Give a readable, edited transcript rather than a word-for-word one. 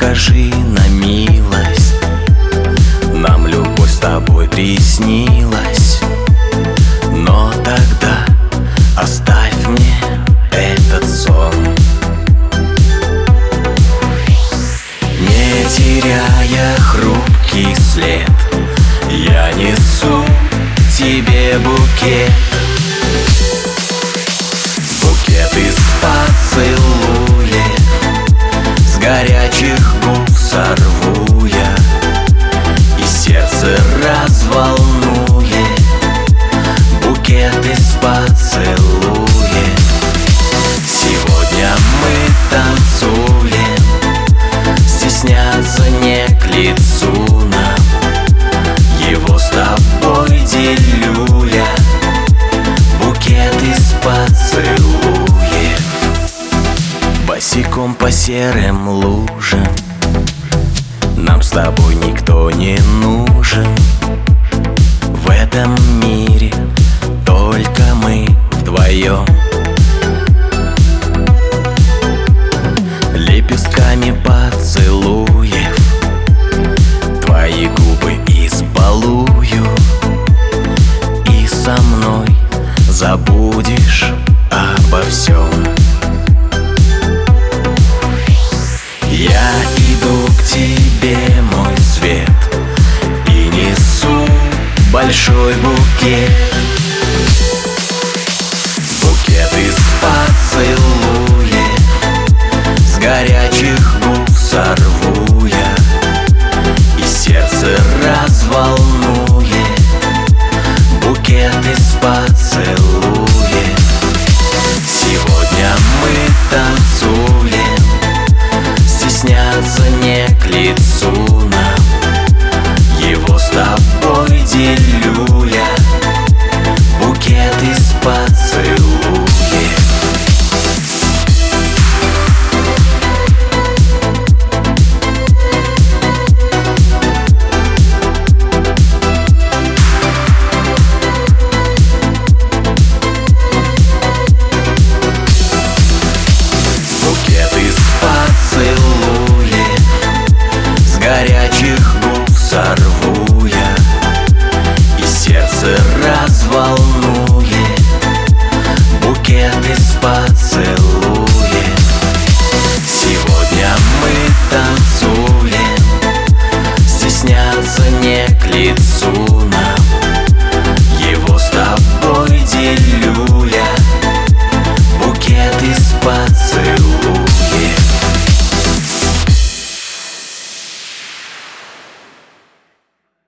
скажи на милость, нам любовь с тобой приснилась. Но тогда оставь мне этот сон, не теряя хрупкий след. Я несу тебе букет, букет из поцелуев, с горячих губ сорву я, и сердце разволнует. Букет из поцелуев. Сегодня мы танцуем, стесняться не к лицу нам. Его с тобой делю я, букет из поцелуев. Босиком по серым лужам нам с тобой никто не нужен. В этом мире только мы вдвоем. Лепестками поцелуев твои губы избалую, и со мной забудешь обо всем. Я иду к тебе, мой свет, и несу большой букет.